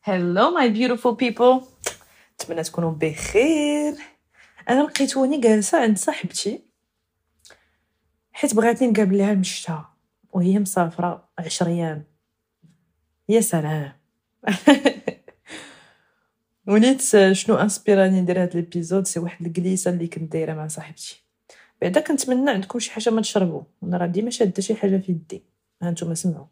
Hello my beautiful people. نتمنى تكونوا بخير. انا لقيتوني جالسه عند صاحبتي حيت بغاتني نقابل لها المشتا وهي مسافره 10 ايام. يا سلام. وليت شنو انسبيراني ندير هاد ليبيزود سي واحد الجليسه اللي كنت دايره مع صاحبتي. بعدا كنتمنى عندكم شي حاجه ما تشربوا، انا راه ديما شاده شي حاجه في يدي. ها نتوما سمعوا.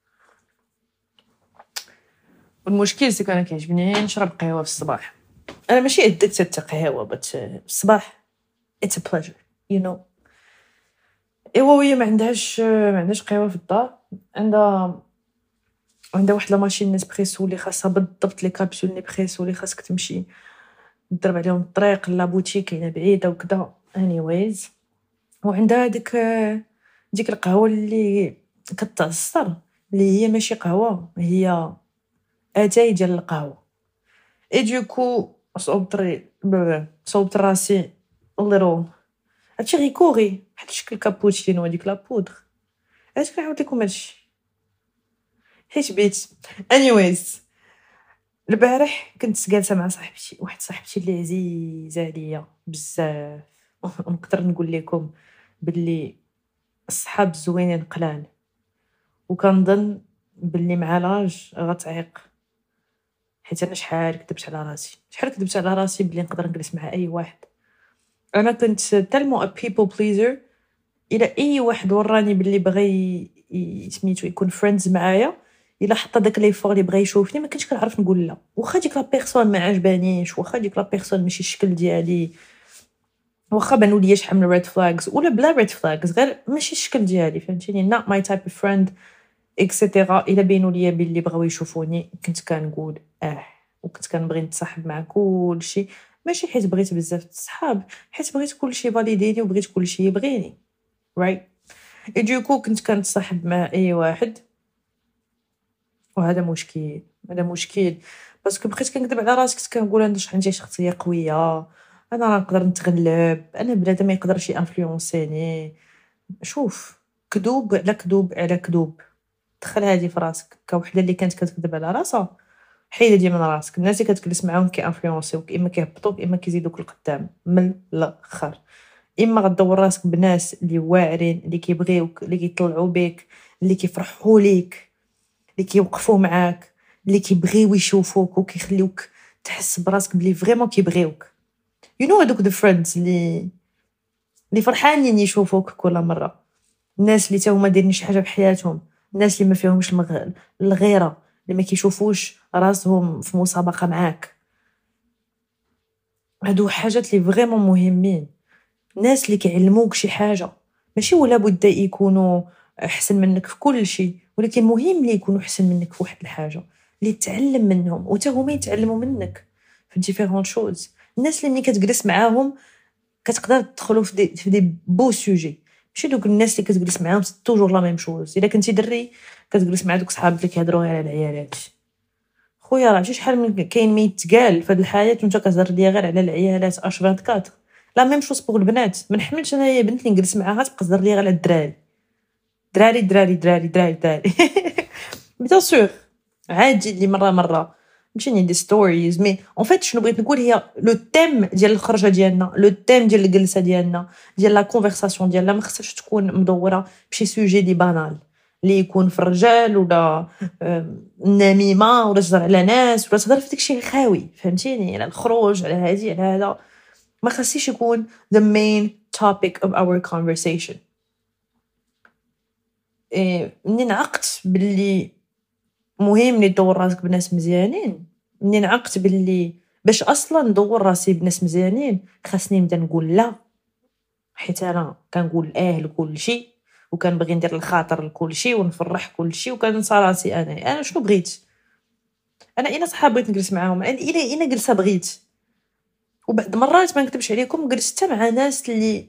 والمشكل سي انا كيعجبني نشرب قهوه في الصباح. انا ماشي ادكت القهوه بس الصباح it's a pleasure you know. ايوا هي ما عندهاش قهوه في الدار. عندها واحد لا ماشين نسبريسو اللي خاصها بالضبط لي كابسول نسبريسو اللي خاصك تمشي تضرب عليهم الطريق لا بوتيك كاينه بعيده وكذا. anyways وعندها ديك القهوه اللي كتعصر اللي هي ماشي قهوه، هي اتاي ديال القهوه. اي دوكو صوبت راسي ليرو هادشي غي كوري بحال شكل كابوتشينو هاديك لا بودر. علاش كنعاود لكم هادشي حيت بيت. anyways البارح كنت جالسه مع صاحبتي اللي عزيزه عليا بزاف. ونقدر نقول لكم باللي الصحاب زوينين قلال، وكنظن باللي مع لاج غتعيق. حيت انا شحال كذبت على راسي بلي نقدر نجلس مع اي واحد. انا كنت تالمو ا people pleaser. الى اي واحد وراني باللي بغى سميتو يكون فريندز معايا، الا حط داك ليفور اللي بغى يشوفني ما كنتش كنعرف نقول لا. واخا ديك لا بيرسون ما عجبانيش، واخا ديك لا بيرسون ماشي الشكل ديالي، واخا بانوا ليا شحال من ريد فلاجز ولا بلا ريد فلاجز غير ماشي الشكل ديالي، فهمتيني؟ not my type of friend اكسيتيرا. الا بينوا ليا باللي بغاو يشوفوني كنت كنقول وكنت كنبغي نتصاحب مع كلشي، ماشي حيت بغيت بزاف الصحاب، حيت بغيت كلشي فاليديني وبغيت كلشي يبغيني right. اي دوكو كنت كنتصاحب مع اي واحد، وهذا مشكل باسكو بقيت كنكذب على راسي. كنت كنقول انا عندي شخصيه قويه، انا راه نقدر نتغلب، انا بنادم ما يقدرش يانفلونسيني. شوف، كذوب على كذوب على كذوب. دخل هذه في راسك كوحده اللي كانت كتكذب على راسها. حيد دي من راسك. الناس اللي كتجلس معاهم كيانفلونسيوك، اما كيهبطوك اما كيزيدوك القدام من الاخر. اما غدور راسك بناس اللي واعرين، اللي كيبغيوك، اللي كيطلعوا بك، اللي كيفرحوا ليك، اللي كيوقفوا معاك، اللي كيبغيو يشوفوك وكيخليوك تحس براسك بلي فريمون كيبغيوك. you know هذوك the friends اللي فرحانين يشوفوك كل مره. الناس اللي تا هما دايرين شي حاجه بحياتهم، الناس اللي ما فيهمش الغيره، اللي ما كيشوفوش راسهم في مسابقه معاك. هادو حاجات اللي فريمون مهمين. الناس اللي كيعلموك شي حاجه، ماشي ولا بد يكونوا احسن منك في كل شيء، ولكن مهم اللي يكونوا احسن منك في واحد الحاجه اللي تتعلم منهم وتا هما يتعلموا منك في ديفيرون شوز. الناس اللي ملي كتجلس معاهم كتقدر تدخلوا في دي بو سوجي، ماشي دوك الناس اللي كتجلس معاهم توجور لا ميم شوز. الا كنتي دري كتجلس مع دوك صحابك اللي كيهضروا غير على العيالات. خويا راه شحال من كاين ما يتقال في هذه الحياه وانت كتهضر ليا غير على العيالات اش 24. لا ميم شوز بوغ البنات. ما نحملش انايا بنت اللي نجلس معاها تبقى تهضر ليا غير على الدراري دراري. بيان سور عادي اللي مره ماشي دي ستوريز، مي اون فيت شنو بغيت نقول هي لو تيم ديال الخرجه ديالنا، لو تيم ديال الجلسه ديالنا، ديال لا كونفرساسيون ديالنا ما خصهاش تكون مدوره بشي سوجي دي بانال اللي يكون في الرجال ولا النميمه ولا تهضر على ناس ولا تهضر في داكشي الخاوي، فهمتيني؟ على الخروج على هذه على هذا. ما خصيش يكون the main topic of our conversation. منين عقت باللي مهم اللي تدور راسك بناس مزيانين، منين عقت باللي باش اصلا ندور راسي بناس مزيانين خاصني نبدا نقول لا، حيت انا كنقول لكل شيء وكنبغي ندير الخاطر لكل شيء ونفرح كل شيء وكننسى راسي. انا شنو بغيت؟ انا انا صحاب بغيت نجلس معاهم، انا جلسه بغيت. وبعد مرات ما نكتبش عليكم جلست حتى مع ناس اللي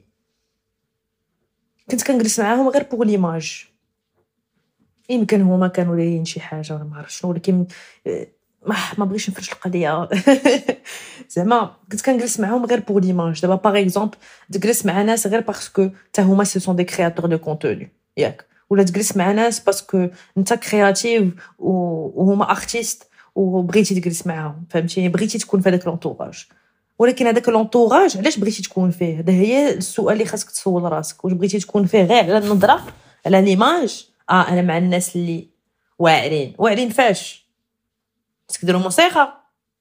كنت كنجلس معاهم غير بوغ ليماج. يمكن هما كانوا دايرين شي حاجه ولا ما عرفت شنو، ولكن ما بغيتش نفرش القضيه. زعما كنت كنجلس معاهم غير بوغ ليماج. دابا باغ اكزومبل تجلس مع ناس غير باسكو حتى هما سي سون دي كرياتور دو كونتوني ياك، ولا تجلس مع ناس باسكو انت كرياتيف وهما ارتيست وبغيتي تجلس معاهم، فهمتيني، بغيتي تكون في هذاك لونطوراج. ولكن هذاك لونطوراج علاش بغيتي تكون فيه؟ هذا هي السؤال اللي خاصك تسول راسك. واش بغيتي تكون فيه غير على النظره، على ليماج؟ انا مع الناس اللي واعرين فاش خصك ديروا موسيقى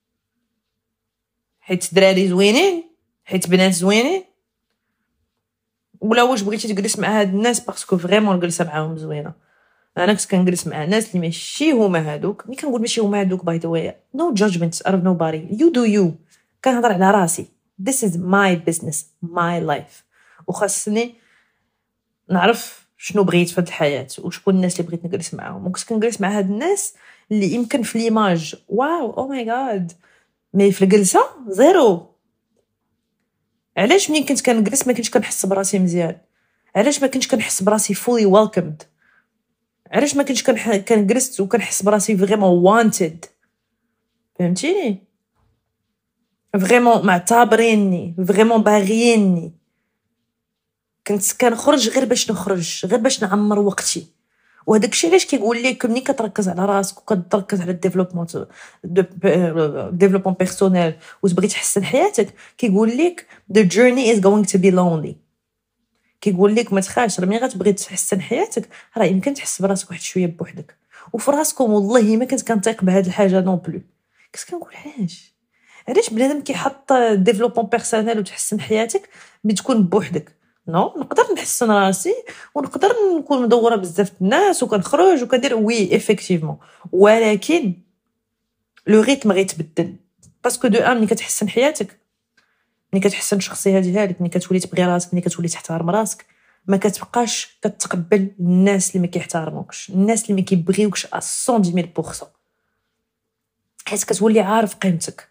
حيت دراري زوينين، حيت بنات زوينين؟ ولا واش بغيتي تجلس مع هاد الناس باسكو فريمون الجلسه معاهم زوينه؟ انا كنت كنجلس مع ناس اللي ماشي هما هادوك. ملي كنقول ماشي هما هادوك، باي ذا واي، نو جادجمنت اوت اوف نوبادي، يو دو يو. كنهضر على راسي. this is my business my life. وخاصني نعرف شنو بغيت في هاد الحياه وشكون الناس اللي بغيت نجلس معاهم. وكنت كنجلس مع هاد الناس اللي يمكن في ليماج واو او ماي جاد، مي في الجلسه زيرو. علاش ملي كنت كنجلس ما كنتش كنحس براسي مزيان؟ علاش ما كنتش كنحس براسي fully welcomed؟ علاش ما كنتش كنجلس وكنحس براسي فريمون وانتد؟ فهمتيني؟ فريمون معتبريني، فريمون باغييني. كنت كنخرج غير باش نخرج، غير باش نعمر وقتي. وهداك الشيء علاش كيقول لك ملي كتركز على راسك وكتركز على الديفلوبمون بيرسونيل وتبغي تحسن حياتك، كيقول لك the journey is going to be lonely. كيقول لك ما تخافش، راه ملي غتبغي تحسن حياتك راه يمكن تحس براسك واحد شويه بوحدك. وفي راسكم والله ما كنت كنطيق بهاد الحاجه نون بلو. كنت كنقول علاش بنادم كيحط ديفلوبمون بيرسونيل وتحسن حياتك بتكون بوحدك؟ نو، نقدر نحسن راسي ونقدر نكون مدوره بزاف الناس وكنخرج وكندير وي افيكتيفمون، ولكن لو ريتم غيتبدل. باسكو دو ملي كتحسن حياتك، ملي كتحسن الشخصيه ديالك، ملي كتولي تبغي راسك، ملي كتولي تحترم راسك، ما كتبقاش كتقبل الناس اللي ما كيحترموكش، الناس اللي ما كيبغيوكش 100%، حيت كتولي عارف قيمتك.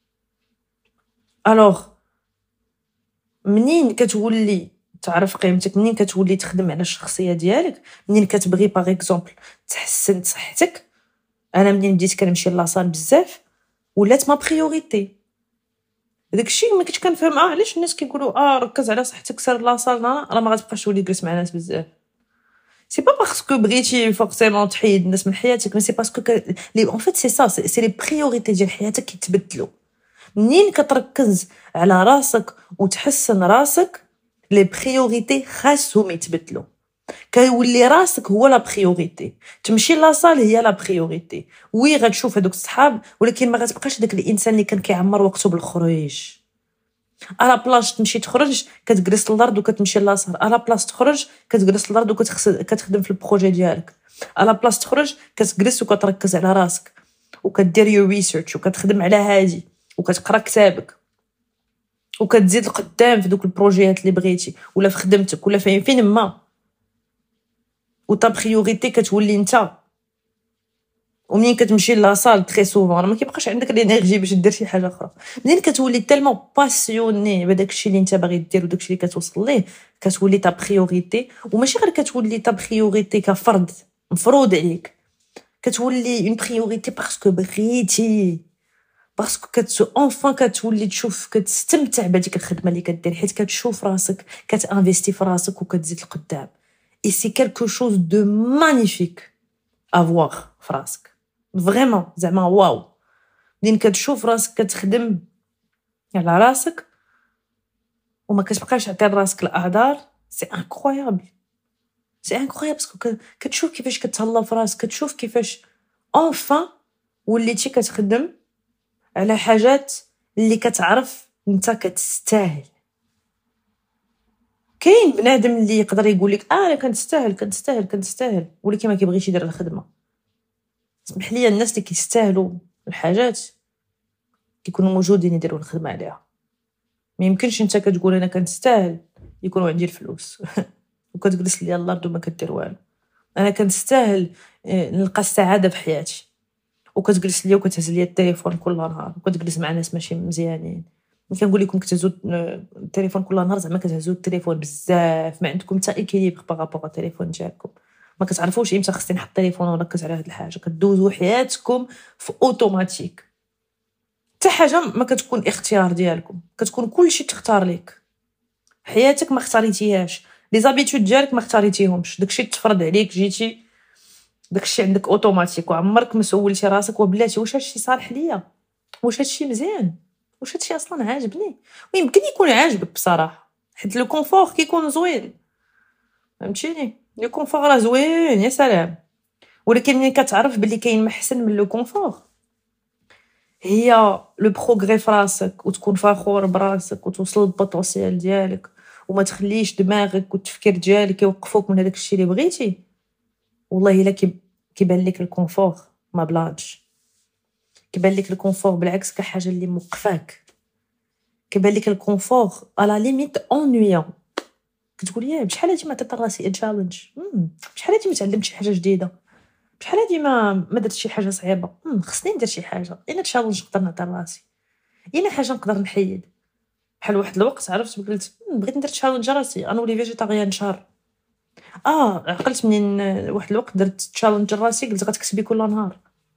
الوغ منين كتولي تعرف قيمتك، منين كتولي تخدم على الشخصيه ديالك، منين كتبغي باغ اكزومبل تحسن صحتك. انا منين بديت كنمشي لاصال بزاف ولات ما بريوريتي. داكشي ما كنتش كنفهم علاش الناس كيقولوا ركز على صحتك سير لاصال، راه ما غتبقاش تولي تجلس مع ناس بزاف. سي با باسكو بغيتي فورسيمون تحيد الناس من حياتك، مي سي باسكو لي اون فيت سي سا، سي لي بريوريتي ديال حياتك كيتبدلوا. منين كتركز على راسك وتحسن راسك، لي بريوريتي خاصهم يتبدلوا. كيولي راسك هو لا بريوريتي، تمشي لاصال هي لا بريوريتي. وي غتشوف هذوك الصحاب، ولكن ما غتبقاش داك الانسان اللي كان كيعمر وقته بالخروج. على بلاص تمشي تخرج كتجلس للارض وكتمشي لاصال، على بلاص تخرج كتجلس للارض وكتخدم في البروجي ديالك، على بلاص تخرج كتجلس وكتركز على راسك وكدير يو ريسيرش وكتخدم على هادي وكتقرا كتابك وكتزيد القدام في دوك البروجيات اللي بغيتي ولا في خدمتك ولا فين ما. وتا بريوريتي كتولي انت. ومنين كتمشي لاصال تري سوفون ما كيبقاش عندك الانرجي باش دير شي حاجه اخرى. منين كتولي تالمون باسيوني بداك الشيء اللي انت باغي دير وداك الشيء اللي كتوصل ليه، كتولي تا بريوريتي. وماشي غير كتولي تا بريوريتي كفرض مفروض عليك، كتولي اون بريوريتي باسكو بغيتي، باسكو اونفان كتولي تشوف كتستمتع بهذيك الخدمه اللي كدير، حيت كتشوف راسك كتانفيستي في راسك وكتزيد لقدام. اي سي كالكو شوز دو مانيفيك افواغ في راسك، فريمون زعما واو. منين كتشوف راسك كتخدم على راسك وما كتبقاش تعطي راسك الاعذار، سي انكرويابل، سي انكرويابل. باسكو كتشوف كيفاش كتهلا في راسك، كتشوف كيفاش اونفان وليتي كتخدم على حاجات اللي كتعرف انت كتستاهل. كاين بنادم اللي يقدر يقول لك انا كنستاهل ولكن ما كيبغيش يدير الخدمه. اسمح لي، الناس اللي كيستاهلوا الحاجات كيكونوا موجودين يديروا الخدمه عليها. ما يمكنش انت كتقول انا كنستاهل يكونوا عندي الفلوس وكتجلس ليا الارض وما كدير والو. انا كنستاهل نلقى السعاده في حياتي وكتجلس ليا وكتهز ليا التليفون كل نهار وكتجلس مع ناس ماشي مزيانين. كنقول لكم كتهزوا التليفون كل نهار، زعما كتهزوا التليفون بزاف، ما عندكم حتى ايكيليبر باغابوغ التليفون ديالكم. ما كتعرفوش امتى خصني نحط التليفون ونركز على هاد الحاجه. كدوزوا حياتكم في اوتوماتيك، حتى حاجه ما كتكون اختيار ديالكم، كتكون كلشي تختار لك. حياتك ما اختاريتيهاش، لي زابيتود ديالك ما اختاريتيهمش، داكشي تفرض عليك. جيتي داكشي عندك اوتوماتيك وعمرك ما سولتي راسك وبلاتي واش هادشي صالح ليا، واش هادشي مزيان، واش هادشي اصلا عاجبني. ويمكن يكون عاجبك بصراحه، حيت لو كونفور كيكون زوين، فهمتيني؟ لو كونفور راه زوين يا سلام، ولكن ملي كتعرف بلي كاين محسن من لو كونفور، هي لو بروغري فراسك وتكون فخور براسك وتوصل للبوتونسيال ديالك وما تخليش دماغك والتفكير ديالك يوقفوك من هذاك الشيء اللي بغيتي. والله الا كيبان لك الكونفور ما بلانش، كيبان لك الكونفور بالعكس كحاجه اللي موقفاك، كيبان لك الكونفور على ليميت اونويون. كتقول يا بشحال هادي ما عطيت راسي تشالنج، بشحال هادي ما تعلمت شي حاجه جديده، بشحال هادي ما درت شي حاجه صعيبه، خصني ندير شي حاجه، اين تشالنج نقدر نعطي راسي، اين حاجه نقدر نحيد. بحال واحد الوقت عرفت قلت بغيت ندير تشالنج راسي نولي فيجيتاريان شهر. عقلت منين واحد الوقت درت تشالنج راسي قلت غتكتبي كل نهار.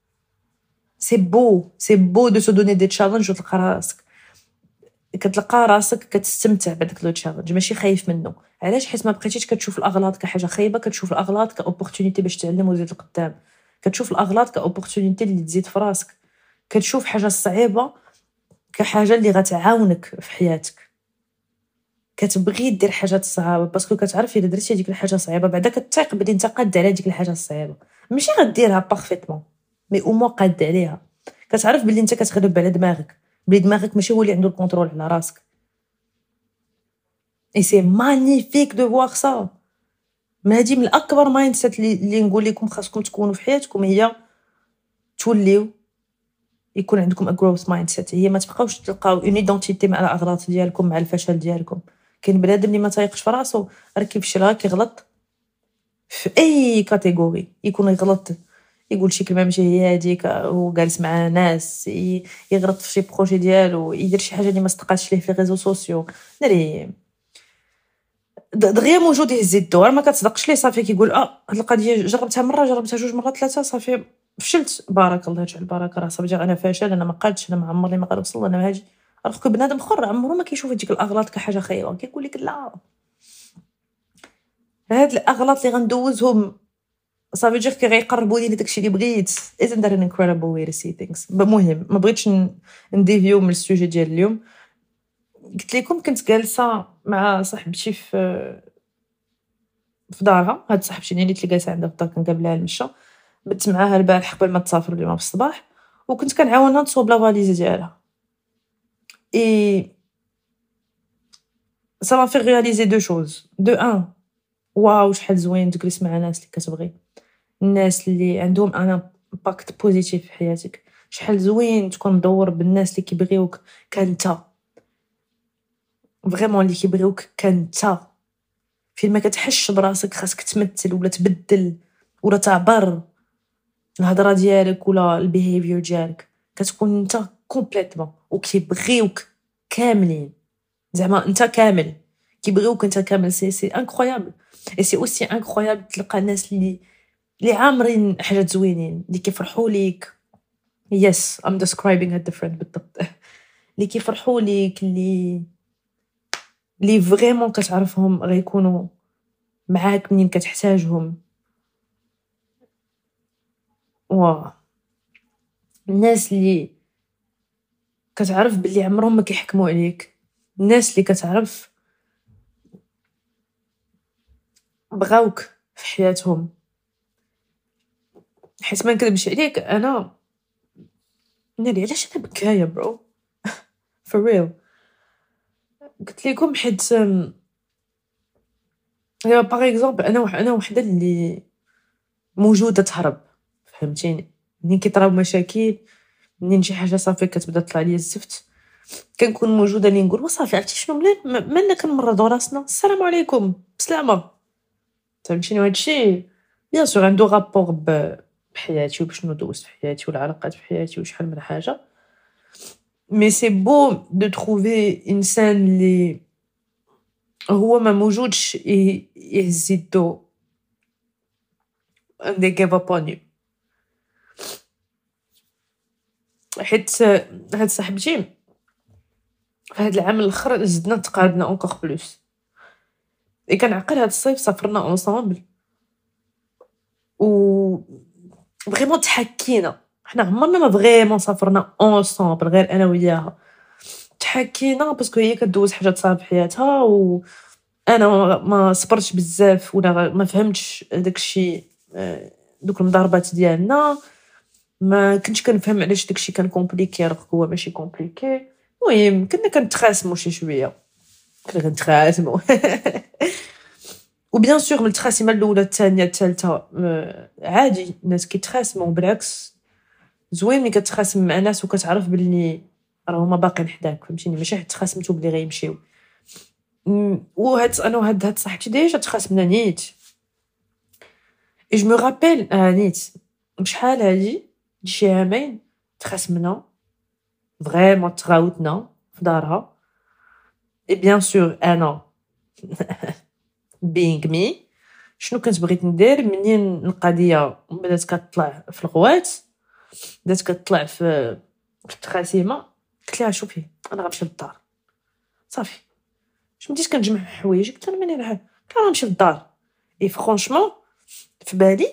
سي بو دو سو دوني دي تشالنج وتلقى راسك كتلقى راسك كتستمتع بهذاك لو تشالنج، ماشي خايف منه. علاش؟ حيت ما بقيتيش كتشوف الاغلاط كحاجه خايبه، كتشوف الاغلاط كاوبورتونيتي باش تعلم وتزيد لقدام، كتشوف الاغلاط كاوبورتونيتي اللي تزيد في راسك، كتشوف حاجه صعيبه كحاجه اللي غتعاونك في حياتك. كتبغي دير حاجات صعيبه باسكو كتعرف الا درتي هذيك الحاجه صعيبه بعدا كتثيق بلي انت قاد على هذيك الحاجه الصعيبه، ماشي غديرها بارفيتمون مي او مو قاد عليها. كتعرف بلي انت كتغلب على دماغك، بلي دماغك ماشي هو اللي عنده الكونترول على راسك. اي سي مانيفيك دو فوار سا. ما هادي من اكبر مايند سيت اللي نقول لكم خاصكم تكونوا في حياتكم، هي توليو يكون عندكم جروث مايند سيت. هي ما تبقاوش تلقاو اون ايدونتيتي مع الاغلاط ديالكم مع الفشل ديالكم. كاين بنادم اللي ما تايقش في راسو راه كيفشل، راه كيغلط في اي كاتيجوري، يكون يغلط يقول شي كلمه ماشي هي هذيك، هو جالس مع ناس يغلط في شي بروجي ديالو، يدير شي حاجه اللي ما استقاش ليه في ريزو سوسيو، ناري دغيا موجود يهز يدو ما كتصدقش ليه، صافي كيقول هاد القضيه جربتها مره، جربتها جوج مرات ثلاثه، صافي فشلت، بارك الله يجعل البركه، راه صافي انا فاشل، انا ما قادش، انا ما عمرني ما غنوصل، انا هاجي. راه بنادم اخر عمره ما كيشوف هذيك الاغلاط كحاجه خايبه، كيقول لك لا هاد الاغلاط اللي غندوزهم صافي جير كي غيقربوا لي داكشي اللي بغيت. isn't that an incredible way to see things. المهم ما بغيتش نديفيو من السوجي ديال اليوم. قلت لكم كنت جالسه مع صاحبتي في دارها، هاد صاحبتي اللي جالسه عندها في الدار كنقابلها المشى، بت معاها البارح قبل ما تسافر اليوم في الصباح، وكنت كنعاونها تصوب لا فاليز ديالها. اي ça m'a fait réaliser deux choses. De un, واو شحال زوين تجلس مع ناس اللي كتبغي، الناس اللي عندهم انا امباكت بوزيتيف في حياتك. شحال زوين تكون مدور بالناس اللي كيبغيوك كنتا، فريمون اللي كيبغيوك كنتا، فين ما كتحش براسك خاصك تمثل ولا تبدل ولا تعبر الهضره ديالك ولا البيهيفير ديالك، كتكون انت كومبليتمون وكيبغيوك كاملين، زعما انت كامل، كيبغيوك انت كامل. سي انكرويابل. اي سي اوسي انكرويابل تلقى الناس اللي عامرين حاجات زوينين، اللي كيفرحوا ليك. يس ام describing a different بالضبط. اللي كيفرحوا ليك، اللي فريمون كتعرفهم غيكونوا معاك منين كتحتاجهم. الناس اللي كتعرف باللي عمرهم ما كيحكموا عليك، الناس اللي كتعرف بغاوك في حياتهم. حيت ما نكذبش عليك، انا ناري علاش انا بكايه برو for real. قلت لكم حيت يا باغ اكزومبل انا وحده اللي موجوده تهرب، فهمتيني؟ منين كيطراو مشاكل، منين شي حاجه صافي كتبدا تطلع ليا الزفت، كنكون موجوده اللي نقول وصافي عرفتي شنو مالنا كنمرضوا راسنا، السلام عليكم بسلامه، فهمتيني؟ وهذا الشيء بيان سور عنده رابور بحياتي وبشنو دوزت في حياتي والعلاقات في حياتي وشحال من حاجه. مي سي بو دو تروفي انسان اللي هو ما موجودش يهز يدو and they give up on you. حيت هاد صاحبتي في هاد العام الاخر زدنا تقاربنا اونكور بلوس، كان عقل هاد الصيف سافرنا اونصامبل، و فريمون تحكينا، حنا عمرنا ما فريمون سافرنا اونصومبل غير انا وياها، تحكينا باسكو هي كدوز حاجات صعيبه في حياتها، وانا ما صبرتش بزاف ولا ما فهمتش داكشي. دوك المضاربات ديالنا ما كنتش كنفهم علاش داكشي كان كومبليكي راه هو ماشي كومبليكي. المهم كنا كنتخاسموا شي شويه، كنا كنتخاسموا وبيان سور من التخاسيمه الاولى الثانيه الثالثه عادي الناس كيتخاسموا، بالعكس زوين ملي كتخاسم مع ناس وكتعرف باللي راهما باقيين حداك، فهمتيني؟ ماشي حيت تخاسمتو بلي غيمشيو. انا وهاد صاحبتي ديجا تخاسمنا نيت. جو مو رابيل نيت بشحال هادي شي عامين تخاسمنا فريمون، تغاوتنا في دارها. اي بيان سور انا being me شنو كنت بغيت ندير منين القضيه بدات كتطلع في الغوات، بدات كتطلع في التخاسيمه، قلت لها شوفي انا غنمشي للدار صافي. باش بديت كنجمع حوايجي قلت لها منين قلت لها غنمشي للدار. اي فرونشمون في بالي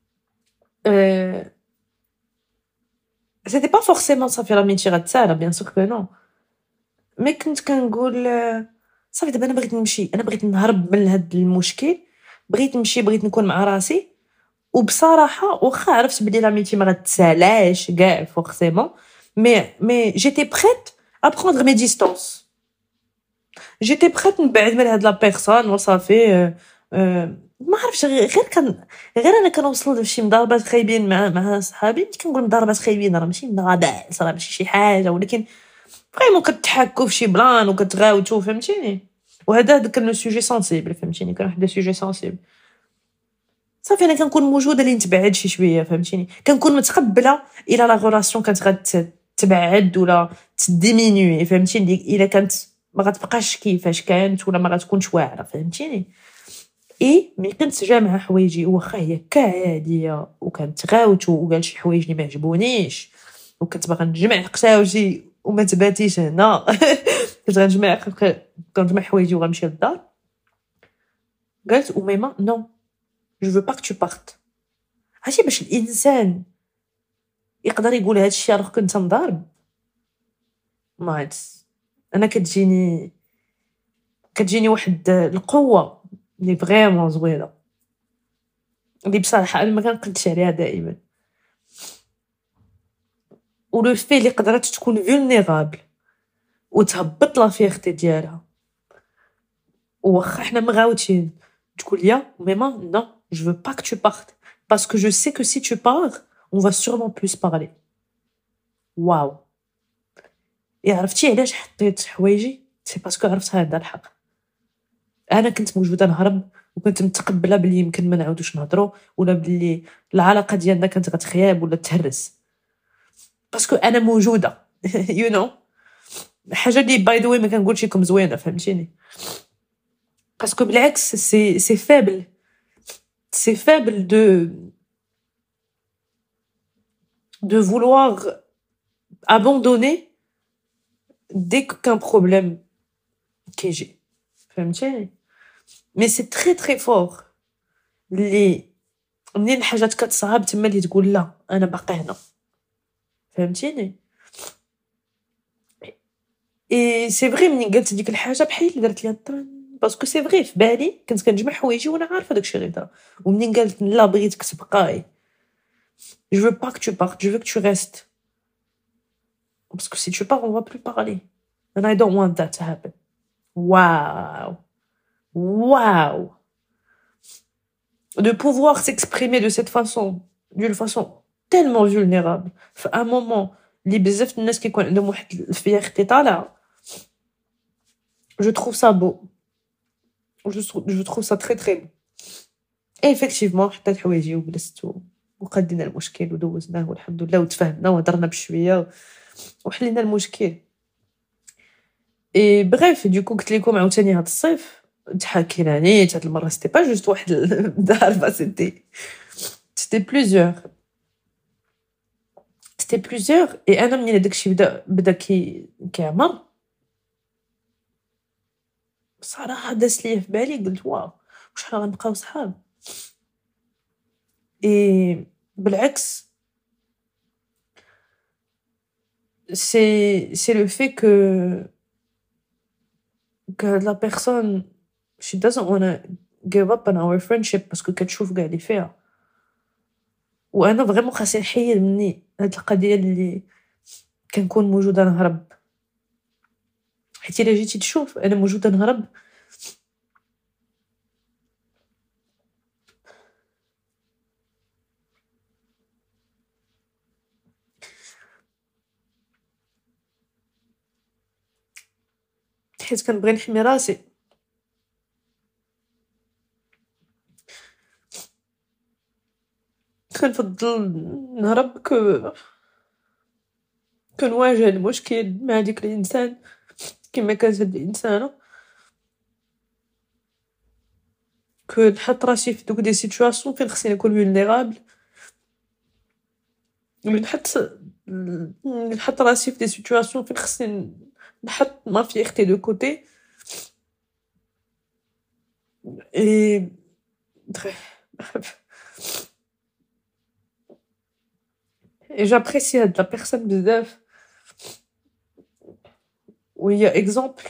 سيتي با فورسيمون صافي لاميتي غتسالى، بيان سور كو نو، مي كنت كنقول صافي دابا انا بغيت نمشي، انا بغيت نهرب من هاد المشكل، بغيت نمشي، بغيت نكون مع راسي. وبصراحه واخا عرفت بلي لاميتي ما غتسالاش كاع فورسيمون، مي جيتي بريت ا بروندر مي ديستانس، جيتي بريت نبعد من هاد لا بيرسون وصافي. ما عرفتش غير انا كنوصل لشي مضاربات خايبين مع صحابي. ملي كنقول مضاربات خايبين راه ماشي مضاربات، راه ماشي شي حاجه، ولكن فريمون كتحكوا في شي بلان وكتغاوتوا، فهمتيني؟ وهذا كان لو سوجي سونسيبل، فهمتيني؟ كان واحد لو سوجي سونسيبل. صافي انا كنكون موجوده اللي نتبعد شي شويه، فهمتيني؟ كنكون متقبله الى لا غولاسيون كانت غتبعد ولا تديمينوي، فهمتيني؟ الا كانت ما غتبقاش كيفاش كانت ولا ما غتكونش واعره، فهمتيني؟ ملي كنت جامعه حوايجي واخا هي كعاديه وكانت غاوت وقال شي حوايج اللي ما عجبونيش وكنت باغا نجمع قساوتي وما تباتيش هنا كنت غنجمع حوايجي وغنمشي للدار. قالت أميمة نو جو فو با كو بارت. عرفتي باش الانسان يقدر يقول هذا الشيء راه كنت مضارب، ما عرفت انا كتجيني واحد القوه اللي فريمون زوينه، اللي بصراحه انا ما كنقدش عليها دائما. ولو في اللي قدرت تكون فولنيرابل وتهبط لا فيغتي ديالها واخا حنا مغاوتين، تقول لي ميما نو جو فو با كو بارت باسكو جو سي كو سي تو بار on va sûrement plus parler. واو. عرفتي علاش حطيت حوايجي؟ سي باسكو عرفت هذا الحق. انا كنت موجوده نهرب وكنت متقبله بلي يمكن ما نعاودوش نهضروا ولا بلي العلاقه ديالنا كانت غتخياب ولا تهرس، باسكو انا موجوده يو نو حاجه اللي باي ذا واي ما كنقولش لكم زوينه، فهمتيني؟ باسكو بالعكس سي فابل، سي فابل de vouloir abandonner dès qu'un problème كيجي، فهمتيني؟ مي سي تري تري فور لي منين الحاجات كتصعب تما اللي تقول لا انا باقي هنا، فهمتيني؟ اي سي فري منين قالت ديك الحاجه بحال اللي درت ليا الطن، باسكو سي فري في بالي كنت كنجمع حوايجي وانا عارفه داكشي غير. ومنين قالت لا بغيتك تبقاي je veux pas que tu partes, je veux que tu restes parce que si tu pars on va plus parler and I don't want that to happen. Wow, wow, de pouvoir s'exprimer de cette façon, d'une façon tellement vulnérable في un moment اللي بزاف الناس كيكون عندهم واحد الفياختي طالعه. je trouve ça beau, je trouve ça très très beau. et effectivement حطيت حوايجي وجلست وقدينا المشكل ودوزناه والحمد لله وتفاهمنا وهضرنا بشويه وحلينا المشكل. اي بغيف دوكو قلت لكم عاوتاني هاد الصيف تحاكينا نيت هاد المره، سيتي با جوست واحد الضربه، سيتي بليزيور اي انا منين داكشي بدا كيعمر بصراحه داس ليا في بالي، قلت واو شحال غنبقاو صحاب. بالعكس c'est le fait que la personne she doesn't wanna give up on our friendship باسكو كتشوف كاع اللي فيها. وانا فريمون خاصني نحيد مني هاد القضيه اللي كنكون موجوده نهرب، حيت الا جيتي تشوف انا موجوده نهرب حيت كنبغي نحمي راسي. كنفضل نهرب كنواجه المشكل مع ديك الانسان كما كانت هاد الانسانه، كنحط راسي في دوك دي سيتوياسيون فين خصني نكون فولنيرابل، نحط راسي في دي سيتوياسيون فين خصني نحط ما فيختي دو كوتي اي j'apprécie هاد لا بيرسون بزاف وهي اكزامبل.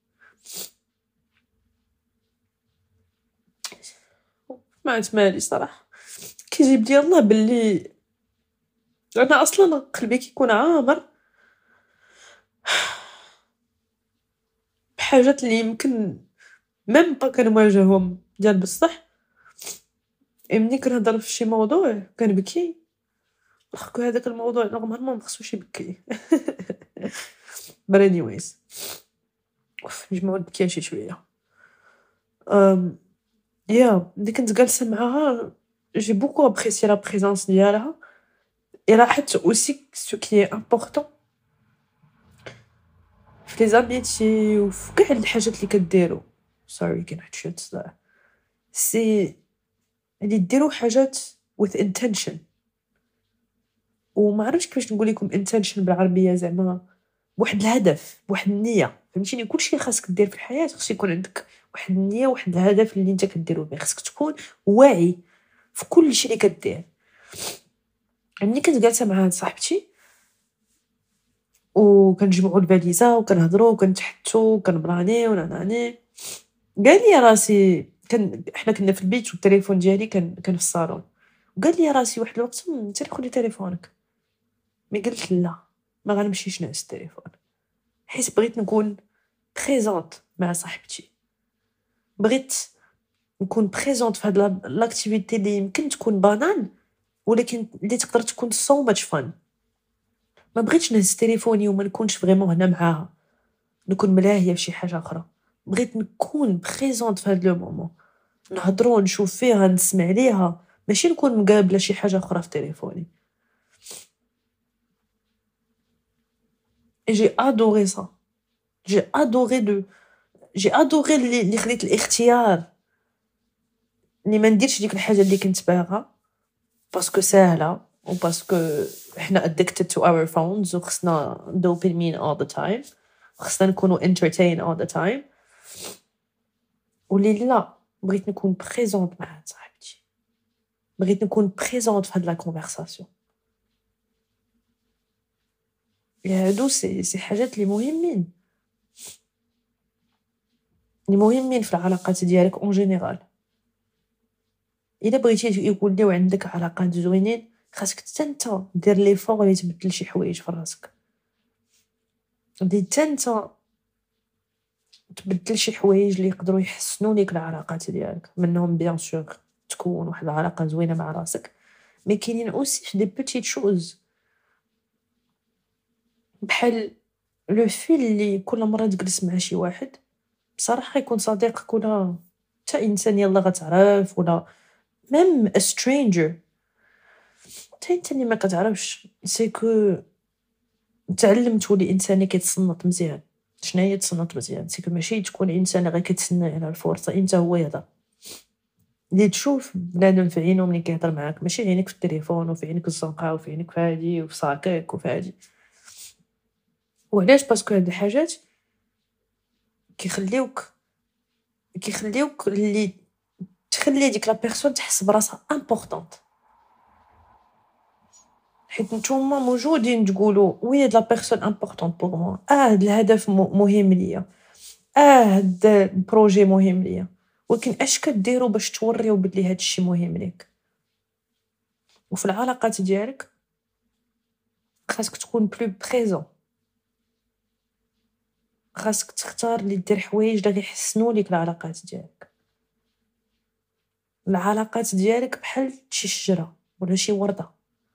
ما عرفت مالي صراحه كيجيب لي الله باللي انا اصلا قلبي كيكون عامر بحاجات اللي يمكن ميم با كنواجههم ديال بصح، ملي كنهضر في شي موضوع كنبكي واخا هذاك الموضوع نورمالمون مخصوش يبكي. but anyways نجمعو نبكي شي شويه. يا ملي كنت جالسه معاها j'ai beaucoup apprécié la présence ديالها et لاحظت aussi ce qui est important في لي زاميتي وفي كاع الحاجات اللي كديرو. sorry كاين واحد شويه صداع. سي اللي ديرو حاجات with intention وما عرفتش كيفاش نقول لكم intention بالعربيه، زعما بواحد الهدف بواحد النيه، فهمتيني؟ كلشي خاصك دير في الحياه خص يكون عندك واحد النيه واحد الهدف اللي انت كديرو به، خصك تكون واعي في كل شيء اللي كدير. ملي كنت جالسه مع هاد صاحبتي وكنجمعوا الفاليزه وكنهضروا وكنتحتوا وكنبراني وناناني، قال لي راسي احنا كنا في البيت والتليفون ديالي كان في الصالون، وقال لي راسي واحد الوقت انت خدي تليفونك. مي قلت لا ما غنمشيش نعس التليفون حيت بغيت نكون بريزونت مع صاحبتي، بغيت نكون بريزونت في هاد لاكتيفيتي اللي يمكن تكون بانال ولكن اللي تقدر تكون سو ماتش فان. ما بغيتش نهز تليفوني وما نكونش فريمون هنا معاها، نكون ملاهيه في شي حاجه اخرى. بغيت نكون بريزونت في هاد لو مومون، نهضروا نشوف فيها نسمع ليها، ماشي نكون مقابله شي حاجه اخرى في تليفوني. j'ai adoré ça j'ai adoré اللي خديت الاختيار اللي ما نديرش ديك الحاجه اللي كنت باغا باسكو ساهله وباسكو احنا addicted to our phones وخصنا dopamine all the time، خصنا نكونوا entertain all the time. ولي لا بغيت نكون بريزونت مع صاحبتي، بغيت نكون بريزونت في هاد لا كونفرساسيون. هادو سي حاجات اللي مهمين في العلاقات ديالك اون جينيرال. الا بغيتي يوليو عندك علاقات زوينين خاصك حتى انت دير لي فور اللي تبدل شي حوايج في راسك، بدي حتى انت تبدل شي حوايج اللي يقدروا يحسنوا ليك العلاقات ديالك. منهم بيان سور تكون واحد العلاقه زوينه مع راسك، مي كاينين اوسي دي بيتيت شوز بحال لو فيل اللي كل مره تجلس مع شي واحد بصراحه يكون صديقك ولا حتى انسان يلا غتعرف ولا ميم ا سترينجر حتى انت اللي ما كتعرفش، سيكو تعلم تولي انسان اللي كيتصنت مزيان. شنو هي تصنت مزيان؟ سيكو ماشي تكون انسان غير كتسنى على الفرصه انت هو يهضر، اللي تشوف بنادم في عينه ملي كيهضر معاك، ماشي عينك في التليفون وفي عينك الزنقه وفي عينك في هادي وفي ساكيك وفي هادي. وعلاش؟ باسكو هاد الحاجات كيخليوك اللي تخلي ديك لا بيرسون تحس براسها امبورطونط، حيت نتوما موجودين تقولوا وي هاد لا بيرسون امبورطون بور موا، هاد الهدف مهم ليا، هاد البروجي مهم ليا، ولكن اش كديروا باش توريو بلي هاد الشيء مهم ليك؟ وفي العلاقات ديالك خاصك تكون بلو بريزون، خاصك تختار اللي دير حوايج اللي غيحسنوا ليك العلاقات ديالك. العلاقات ديالك بحال شي شجره ولا شي ورده،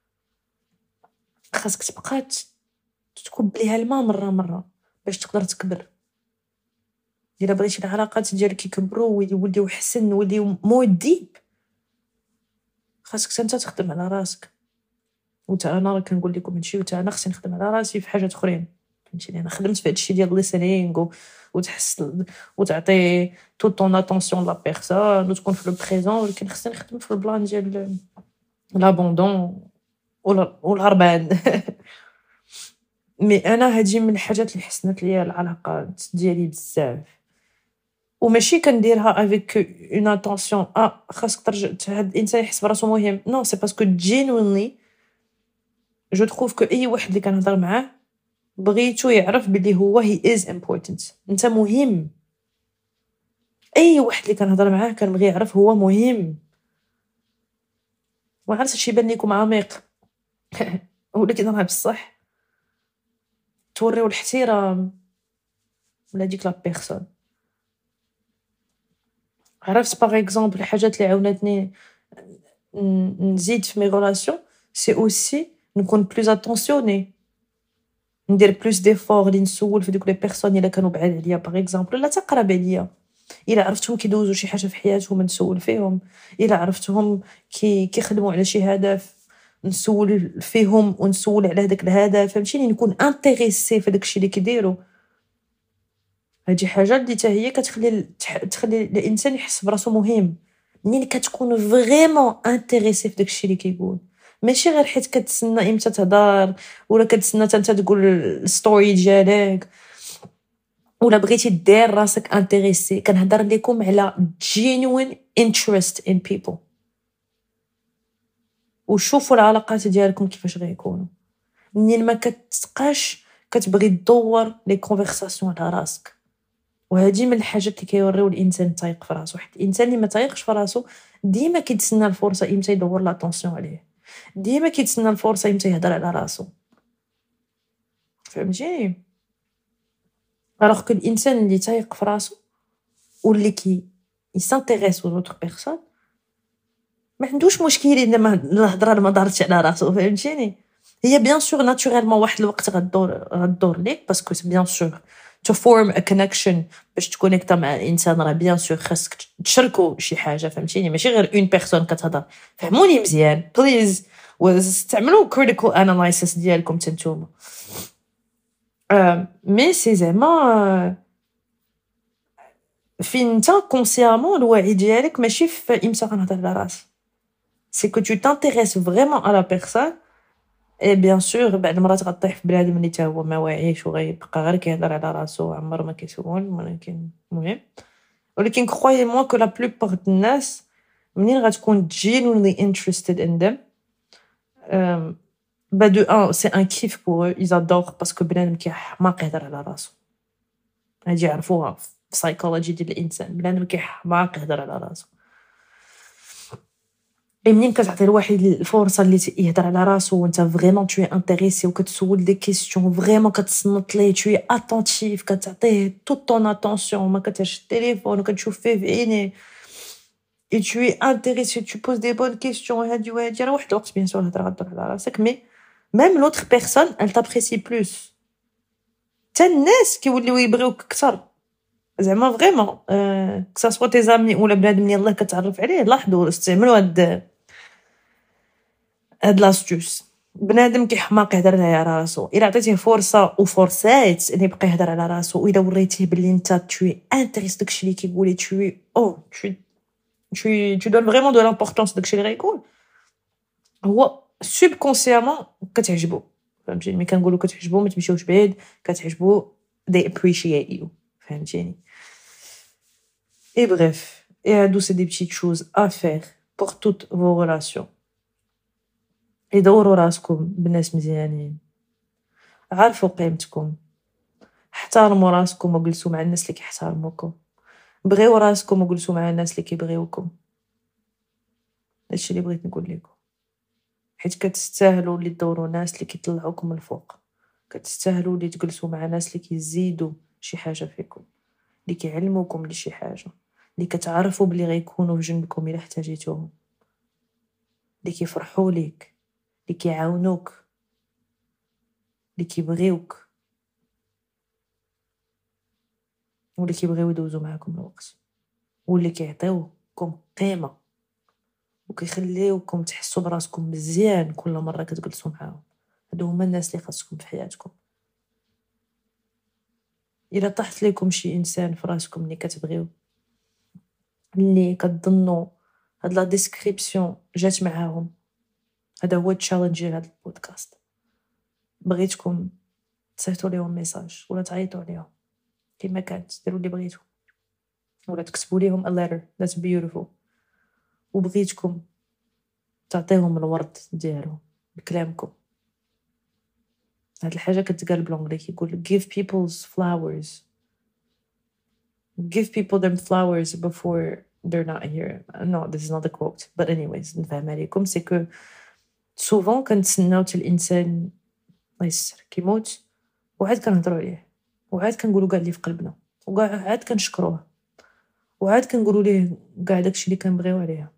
خاصك تبقى تكب ليها الماء مره باش تقدر تكبر. الا بغيتي العلاقات ديالك يكبروا ويوليو حسن ويوليو موديب، خاصك انت تخدم على راسك. وتا انا راه كنقول لكم هادشي، وتا انا خصني نخدم على راسي في حاجات اخرين، فهمتيني. انا خدمت في هادشي ديال ليسنينغ وتحس وتعطي تو طون اتونسيون لا بيرسون وتكون في لو بريزون، ولكن خصني نخدم في البلان ديال لابوندون ولا الهربان. مي انا هادي من الحاجات اللي حسنت ليا العلاقات ديالي بزاف، وماشي كنديرها افيك اون اتونسيون خاصك ترجع هاد الانسان يحس براسو مهم. نو سي باسكو جينوينلي جو تروف كو اي واحد اللي كنهضر معاه بغيتو يعرف بلي هو هي از امبورطنت، انت مهم. اي واحد اللي كنهضر معاه كنبغي يعرف هو مهم. وعرفت شي يبان لكم عميق ولكن راه بصح توريو الاحترام لهاديك لا بيرسون. عرفت باغ اكزومبل الحاجات اللي عاونتني نزيد في مي ريلاسيون، سي اوسي نكون بلوز اتونسيوني، ندير بلوس ديفور اللي نسول في دوك لي بيرسون الا كانوا بعاد عليا باغ اكزومبل ولا تقرب عليا، الا عرفتهم كيدوزوا شي حاجه في حياتهم نسول فيهم، الا عرفتهم كيخدموا على شي هدف نسول فيهم ونسول على هذاك الهدف، فهمتيني. نكون انتريسي في داكشي اللي كيديروا. هادي حاجه اللي حتى هي تخلي الانسان يحس براسو مهم. منين كتكون فريمون انتريسي في داكشي اللي كيقول، ماشي غير حيت كتسنى امتى تهضر ولا كتسنى انت تقول الستوري ديالك ولا بغيتي دير راسك انتريسي. كنهضر لكم على genuine interest in people. وشوفوا العلاقات ديالكم كيفاش غيكونوا منين ما كتبقاش كتبغي تدور لي كونفرساسيون على راسك. وهذه من الحاجات اللي كيوريو الانسان تايق في راسو، حيت الانسان اللي ما تايقش في راسو ديما كيتسنى الفرصه امتى يدور لاتونسيون عليه، ديما كيتسنى الفرصه امتى يهضر على راسو، فهمتيني. alors que الانسان اللي تايق في راسو واللي يسانتيريس aux autres personnes ما عندوش مشكل الا ما الهضره ما دارتش على راسو، فهمتيني. هي بيان سور ناتوريلمون واحد الوقت غدور ليك باسكو بيان سور to form a connection باش تكونيكتا مع الانسان، راه بيان سور خاصك تشاركوا شي حاجه، فهمتيني. ماشي غير اون بيرسون كتهضر. فهموني مزيان بليز، واستعملوا critical analysis ديالكم تنتوما. مي سي زعما فين نتا كونسيامون الوعي ديالك ماشي في امتى غنهضر على راسي. سي كو tu t'intéresses vraiment à la personne. اي بيان سور بعد المرات غطيح في بنادم اللي تا هو ما واعيش وغيبقى غير كيهضر على راسو عمر ما كيسول، ولكن المهم. ولكن كرويي موا كو لا بلوبار د الناس منين غتكون genuinely interested in them با دو ان سي ان كيف بور ils adorent باسكو بنادم كيحماق يهضر على راسو. هادي يعرفوها في السايكولوجي ديال الانسان، بنادم كيحماق يهضر على راسو. منين كتعطي لواحد الفرصه اللي يهضر على راسو وانت فريمون تو انتريسي وكتسول دي كيسيون فريمون كتصنت ليه تو اتونتيف كتعطيه تو طون اتونسيون ما كتهش التليفون وكتشوف فيه في عينيه اي تو انتريسي تو بوز دي بون كيسيون هادي وهادي. راه واحد الوقت بيان سور غدور على راسك مي ميم لوتر بيرسون ال تابريسي بلوس. حتى الناس كيوليو يبغيوك اكثر زعما فريمون كسا سوا تي زامي ولا بنادم اللي يلاه كتعرف عليه. لاحظوا استعملوا هاد لاستوس. بنادم كيحماق يهضر على راسو، الا عطيتيه فرصه وفرصات اللي يبقى يهضر على راسو، واذا وريتيه بلي انت توي انتريس داكشي اللي كيقول توي tu donnes vraiment de l'importance داكشي اللي غيقول، هو سوبكونسيامون كتعجبو. فهمتيني ملي كنقولوا كتعجبو ما تمشيوش بعيد، كتعجبو they appreciate you، فهمتيني. et bref et هادو c'est des petites choses à faire pour toutes vos relations. يدوروا راسكم بناس مزيانين، عارفوا قيمتكم، احترموا راسكم وجلسوا مع الناس اللي كيحترموكم، بغيو راسكم وجلسوا مع الناس اللي كيبغيوكم. هادشي اللي بغيت نقول لكم، حيت كتستاهلوا اللي تدوروا ناس اللي كيطلعوكم من الفوق، كتستاهلوا اللي تجلسوا مع ناس اللي كيزيدوا شي حاجه فيكم، اللي كيعلموكم لشي حاجه، اللي كتعرفوا بلي غيكونوا في جنبكم الا احتاجيتوهم، اللي كيفرحوا ليك، اللي كيعاونوك، اللي كيبغيوك، واللي كيبغيو يدوزوا معاكم الوقت، واللي كيعطيوكم قيمه وكيخليوكم تحسوا براسكم مزيان كل مره كتجلسوا معاهم. هادو هما الناس اللي خاصكم في حياتكم. الا طاحت لكم شي انسان في راسكم اللي كتبغيو، اللي كتظنوا هاد لا ديسكريبسيون جات معاهم، هذا هو التشالنج ديال هاد البودكاست. بغيتكم تصيفطوا ليهم ميساج ولا تعيطوا عليهم كما كانت، ديروا اللي بغيتو، ولا تكتبوا ليهم a letter that's beautiful، وبغيتكم تعطيهم الورد ديالهم بكلامكم. هاد الحاجه كتقال بالانجلي، كيقول give people's flowers, give people them flowers before they're not here. No, this is not the quote, but anyways نفهم عليكم. سي كو سوفون كنتسناو حتى الانسان الله يستر كيموت وعاد كنهضروا عليه، وعاد كنقولوا كاع اللي في قلبنا، وكاع عاد كنشكروه، وعاد كنقولوا ليه كاع داكشي اللي كنبغيو عليه.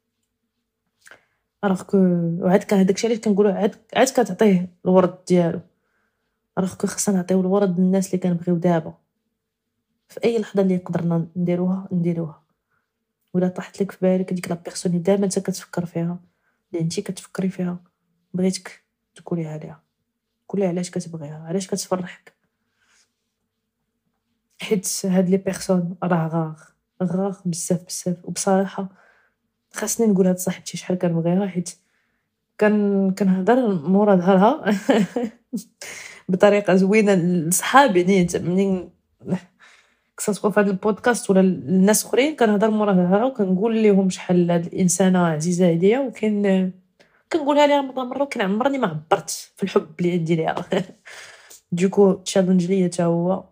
كو وعاد هداكشي علاش كنقولوا عاد كتعطيه الورد ديالو. كو خصنا نعطيو الورد للناس اللي كنبغيو دابا، في اي لحظه اللي قدرنا نديروها. ولا طاحت لك في بالك ديك لا بيرسون اللي دائما انت كتفكر فيها، اللي انت كتفكري فيها، بغيتك تقولي عليها، قولي علاش كتبغيها، علاش كتفرحك. حيت هاد لي بيرسون راه غاغ بزاف. وبصراحه خاصني نقول هاد صاحبتي شحال كنبغيها، حيت كنهضر مورا ظهرها بطريقه زوينه لصحابي نيت، منين كساتكون في هذا البودكاست ولا الناس اخرين كنهضر مورا ظهرها وكنقول لهم شحال هاد الانسانه عزيزه عليا، كنقولها ليها مره عمرني ما عبرت في الحب اللي عندي ليها. دوكو تشالنج ليا حتى هو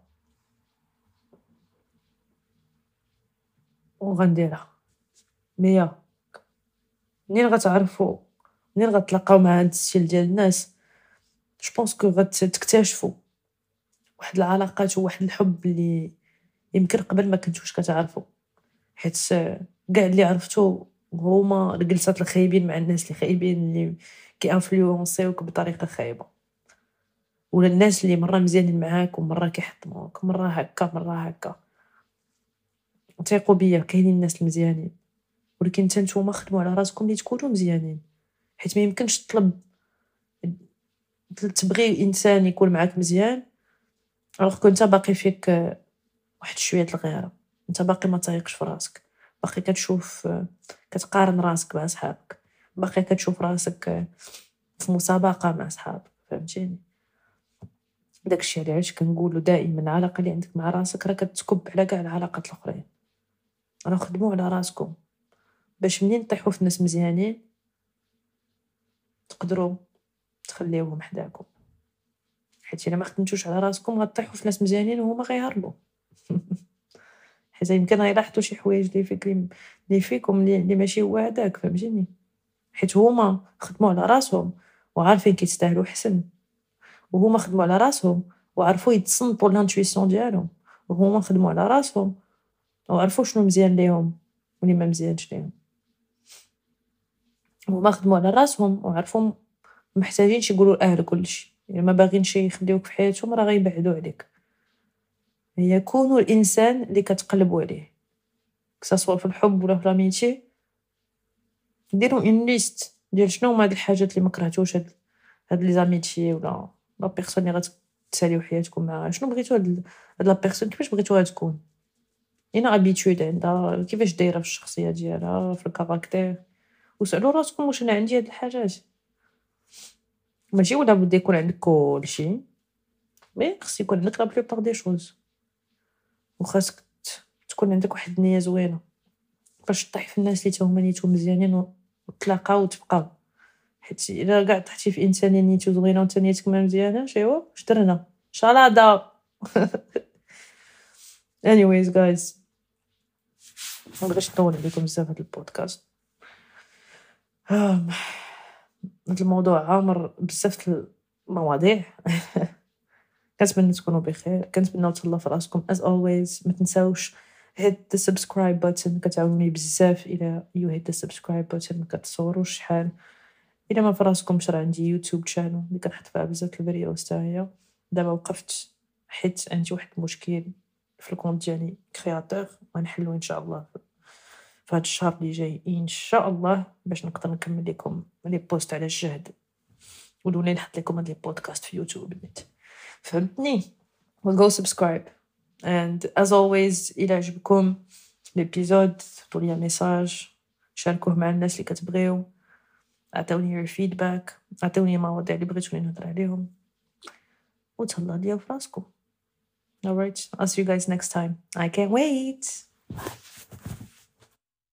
وغنديرها. مية منين غتعرفوا، منين غتلاقاو مع هاد الستيل ديال الناس، جو بونس كو غتكتشفوا واحد العلاقات وواحد الحب اللي يمكن قبل ما كنتوش كتعرفوا. حيت كاع اللي عرفتو هما الجلسات الخايبين مع الناس اللي خايبين، اللي كيانفلونسيوك بطريقه خايبه، ولا الناس اللي مره مزيانين معاك ومره كيحطموك، مره هكا. ثقوا بيا كاينين الناس المزيانين، ولكن حتى نتوما خدموا على راسكم اللي تكونوا مزيانين. حيت ما يمكنش تبغي انسان يكون معاك مزيان alors كنت باقي فيك واحد شويه الغيره، انت باقي ما تايقش في راسك، باقي كتشوف كتقارن راسك مع صحابك، باقي كتشوف راسك في مسابقه مع صحابك، فهمتيني؟ داكشي علاش كنقولوا دائما العلاقه اللي عندك مع راسك راه كتكب على كاع العلاقات الاخرين. خدموا على راسكم باش منين طيحوا في ناس مزيانين تقدروا تخليوهم حداكم. حيت الا ما خدمتوش على راسكم غطيحوا في ناس مزيانين وهما غيهربوا. حيت يمكن غيلاحظوا شي حوايج اللي فيكم اللي ماشي هو هذاك، فهمتيني؟ حيت هما خدموا على راسهم وعارفين كيستاهلوا حسن، وهما خدموا على راسهم وعرفوا يتصنتوا لانتويسيون ديالهم، وهما خدموا على راسهم وعرفوا شنو مزيان ليهم واللي ما مزيانش ليهم. هما خدموا على راسهم وعرفوا محتاجينش يقولوا الاهل كلشي، يعني ما باغينش يخليوك في حياتهم راه غيبعدوا عليك. هي كونوا الانسان اللي كتقلبوا عليه، سواء في الحب ولا في لاميتي. ديروا اون ليست ديال شنو هما هاد الحاجات اللي ما كرهتوش هاد لي زاميتي ولا لا بيرسون اللي غتساليو حياتكم معها. شنو بغيتو هاد لا بيرسون كيفاش بغيتوها تكون، انا ابيتود عندها كيفاش دايره في الشخصيه ديالها في الكاركتير. وسالوا راسكم واش انا عندي هاد الحاجات. ماشي ولا بده يكون عندك كلشي، مي خص يكون عندك لا بلوبار دي شوز، وخاصك تكون عندك واحد النيه زوينه باش تطيح في الناس اللي هما نيتهم مزيانين وتلاقاو وتبقاو. حيت الا كاع طحتي في انسانيه نيتو زوينه وانت نيتك ما مزياناش ايوا شدرنا شلاضه. anyways guys ما بغيتش نطول عليكم بزاف هذا البودكاست. هذا الموضوع عامر بزاف المواضيع. كنتمنى تكونوا بخير، كنتمنى تهلاو في راسكم as always. ما تنساوش hit the subscribe button، كتعاونوني بزاف الى you hit the subscribe button. ما كتصوروش شحال. الى ما في راسكمش راه عندي يوتيوب شانل اللي كنحط فيها بزاف الفيديوز تاعي. دابا وقفت حيت عندي واحد المشكل في الكونت ديالي كرياتور، غنحلو ان شاء الله في هذا الشهر اللي جاي ان شاء الله، باش نقدر نكمل لكم لي بوست على الجهد ونولي نحط لكم هاد لي بودكاست في يوتيوب نت. فهمتني؟ go subscribe and as always الى عجبكم الابيزود عطوا لي ميساج، شاركوه مع الناس اللي كتبغيو، عطوني your feedback، عطوني مواضيع اللي بغيتوني نهضر عليهم وتهلاو ليا في راسكم. Alright, I'll see you guys next time. I can't wait.